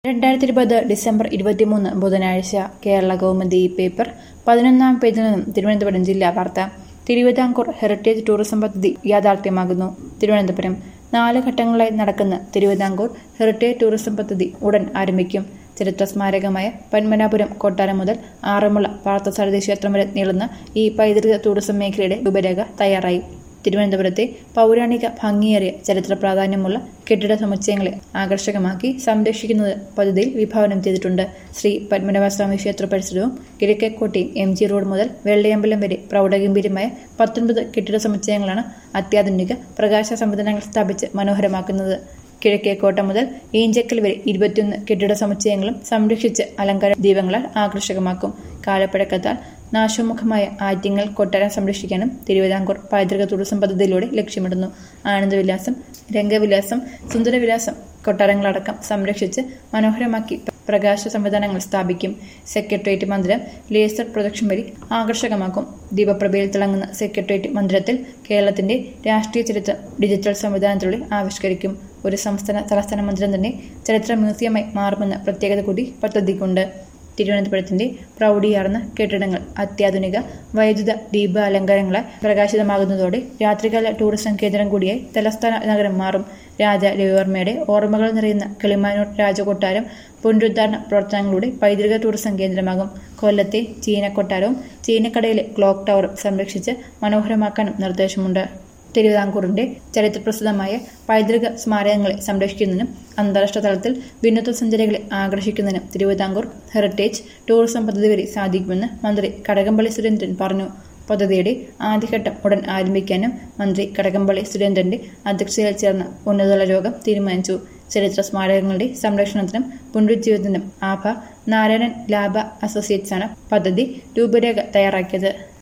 2020 December 23 ബുധനാഴ്ച Kerala Kaumudi paper 11-ാം പേജിൽ നിന്നും തിരുവനന്തപുരം ജില്ലാ വാർത്ത. തിരുവിതാംകൂർ ഹെറിറ്റേജ് ടൂറിസം പദ്ധതി യാഥാർത്ഥ്യമാകുന്നു. തിരുവനന്തപുരം 4 ഘട്ടങ്ങളായി നടക്കുന്ന തിരുവിതാംകൂർ ഹെറിറ്റേജ് ടൂറിസം പദ്ധതി ഉടൻ ആരംഭിക്കും. ചരിത്ര സ്മാരകമായ പന്മനാപുരം കൊട്ടാരം മുതൽ ആറന്മുള പാർത്ഥസാരഥി ക്ഷേത്രം വരെ നീളുന്ന ഈ പൈതൃക ടൂറിസം മേഖലയുടെ രൂപരേഖ തയ്യാറായി. തിരുവനന്തപുരത്തെ പൗരാണിക ഭംഗിയേറിയ ചരിത്ര പ്രാധാന്യമുള്ള കെട്ടിട സമുച്ചയങ്ങളെ ആകർഷകമാക്കി സംരക്ഷിക്കുന്നത് പദ്ധതിയിൽ വിഭാവനം ചെയ്തിട്ടുണ്ട്. ശ്രീ പത്മനാഭസ്വാമി ക്ഷേത്ര പരിസരവും കിഴക്കേക്കോട്ടയും MG റോഡ് മുതൽ വെള്ളയമ്പലം വരെ പ്രൗഢഗംഭീരമായ 19 കെട്ടിട സമുച്ചയങ്ങളാണ് അത്യാധുനിക പ്രകാശ സംവിധാനങ്ങൾ സ്ഥാപിച്ച് മനോഹരമാക്കുന്നത്. കിഴക്കേക്കോട്ട മുതൽ ഈഞ്ചക്കൽ വരെ 21 കെട്ടിട സമുച്ചയങ്ങളും സംരക്ഷിച്ച് അലങ്കാര ദീപങ്ങളാൽ ആകർഷകമാക്കും. കാലപ്പഴക്കത്താൽ നാശോന്മുഖമായ ആറ്റിങ്ങൽ കൊട്ടാരം സംരക്ഷിക്കാനും തിരുവിതാംകൂർ പൈതൃക ടൂറിസം പദ്ധതിയിലൂടെ ലക്ഷ്യമിടുന്നു. ആനന്ദവിലാസം, രംഗവിലാസം, സുന്ദരവിലാസം കൊട്ടാരങ്ങളടക്കം സംരക്ഷിച്ച് മനോഹരമാക്കി പ്രകാശ സംവിധാനങ്ങൾ സ്ഥാപിക്കും. സെക്രട്ടേറിയറ്റ് മന്ദിരം ലേസർ പ്രൊജക്ഷൻ വഴി ആകർഷകമാക്കും. ദീപപ്രഭയിൽ തിളങ്ങുന്ന സെക്രട്ടേറിയറ്റ് മന്ദിരത്തിൽ കേരളത്തിന്റെ രാഷ്ട്രീയ ചരിത്രം ഡിജിറ്റൽ സംവിധാനത്തിലൂടെ ആവിഷ്കരിക്കും. ഒരു സംസ്ഥാന തലസ്ഥാന മന്ദിരം തന്നെ ചരിത്ര മ്യൂസിയമായി മാറുമെന്ന പ്രത്യേകത കൂടി പദ്ധതിക്കുണ്ട്. തിരുവനന്തപുരത്തിന്റെ പ്രൗഢിയാർന്ന കെട്ടിടങ്ങൾ അത്യാധുനിക വൈദ്യുത ദീപാലങ്കാരങ്ങളാൽ പ്രകാശിതമാകുന്നതോടെ രാത്രികാല ടൂറിസം കേന്ദ്രം കൂടിയായി തലസ്ഥാന നഗരം മാറും. രാജ രവിവർമ്മയുടെ ഓർമ്മകൾ നിറയുന്ന കിളിമാനൂർ രാജകൊട്ടാരം പുനരുദ്ധാരണ പ്രവർത്തനങ്ങളുടെ പൈതൃക ടൂറിസം കേന്ദ്രമാകും. കൊല്ലത്തെ ചീനക്കൊട്ടാരവും ചീനക്കടയിലെ ക്ലോക്ക് ടവറും സംരക്ഷിച്ച് മനോഹരമാക്കാനും നിർദ്ദേശമുണ്ട്. തിരുവിതാംകൂറിന്റെ ചരിത്രപ്രസിദ്ധമായ പൈതൃക സ്മാരകങ്ങളെ സംരക്ഷിക്കുന്നതിനും അന്താരാഷ്ട്ര തലത്തിൽ വിനോദസഞ്ചാരികളെ ആകർഷിക്കുന്നതിനും തിരുവിതാംകൂർ ഹെറിറ്റേജ് ടൂറിസം പദ്ധതി വഴി സാധിക്കുമെന്ന് മന്ത്രി കടകംപള്ളി സുരേന്ദ്രൻ പറഞ്ഞു. പദ്ധതിയുടെ ആദ്യഘട്ടം ഉടൻ ആരംഭിക്കാനും മന്ത്രി കടകംപള്ളി സുരേന്ദ്രന്റെ അധ്യക്ഷതയിൽ ചേർന്ന ഉന്നതതല യോഗം തീരുമാനിച്ചു. ചരിത്ര സ്മാരകങ്ങളുടെ സംരക്ഷണത്തിനും പുനരുജ്ജീവനത്തിനും ആഭ നാരായണൻ ലാഭ അസോസിയേറ്റ്സാണ് പദ്ധതി രൂപരേഖ തയ്യാറാക്കിയത്.